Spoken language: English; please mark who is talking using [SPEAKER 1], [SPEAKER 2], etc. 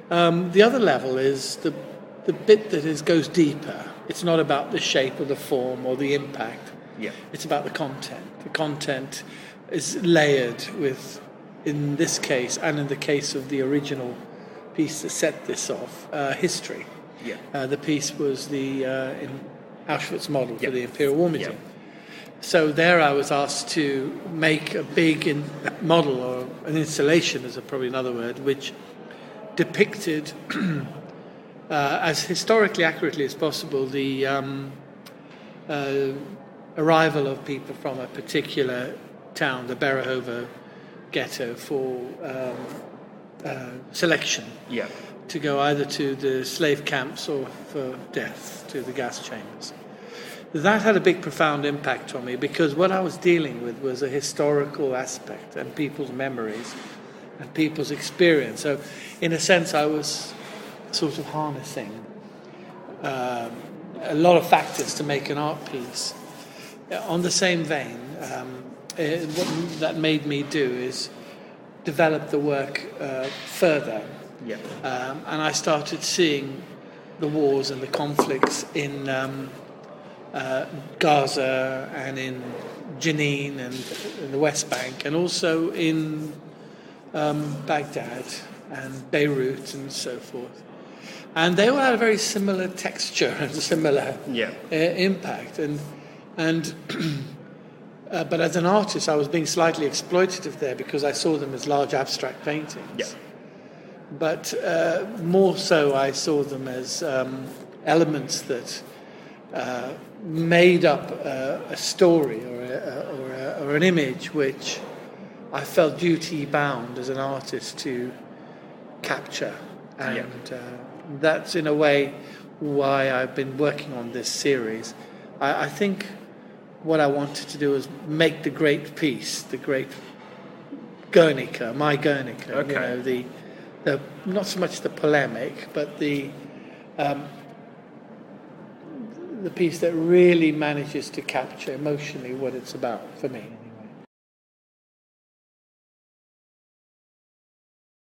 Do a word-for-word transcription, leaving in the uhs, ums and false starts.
[SPEAKER 1] Um, the other level is the the bit that is goes deeper. It's not about the shape or the form or the impact.
[SPEAKER 2] Yeah.
[SPEAKER 1] It's about the content. The content is layered with, in this case, and in the case of the original piece that set this off, uh, history.
[SPEAKER 2] Yeah.
[SPEAKER 1] Uh, the piece was the uh, in Auschwitz model
[SPEAKER 2] Yeah.
[SPEAKER 1] for the Imperial War Museum.
[SPEAKER 2] Yeah.
[SPEAKER 1] So there I was asked to make a big in, model, or an installation is a, probably another word, which depicted uh, as historically accurately as possible the um, uh, arrival of people from a particular town, the Berehovo ghetto, for um, uh, selection
[SPEAKER 2] Yeah.
[SPEAKER 1] to go either to the slave camps or for death, to the gas chambers. That had a big, profound impact on me because what I was dealing with was a historical aspect and people's memories and people's experience. So, in a sense, I was sort of harnessing um, a lot of factors to make an art piece. On the same vein, um, it, what that made me do is develop the work uh, further.
[SPEAKER 2] Yeah.
[SPEAKER 1] Um, and I started seeing the wars and the conflicts in um, uh, Gaza and in Jenin and in the West Bank, and also in um, Baghdad and Beirut and so forth. And they all had a very similar texture and similar
[SPEAKER 2] Yeah.
[SPEAKER 1] uh, impact. And and uh, but as an artist, I was being slightly exploitative there because I saw them as large abstract paintings.
[SPEAKER 2] Yeah.
[SPEAKER 1] But uh, more so, I saw them as um, elements that uh, made up uh, a story or, a, or, a, or an image which I felt duty bound as an artist to capture. And
[SPEAKER 2] Yeah.
[SPEAKER 1] uh, that's in a way why I've been working on this series. I, I think what I wanted to do was make the great piece, the great Guernica, my Guernica,
[SPEAKER 2] Okay.
[SPEAKER 1] you know, the The, not so much the polemic, but the um, the piece that really manages to capture emotionally what it's about for me.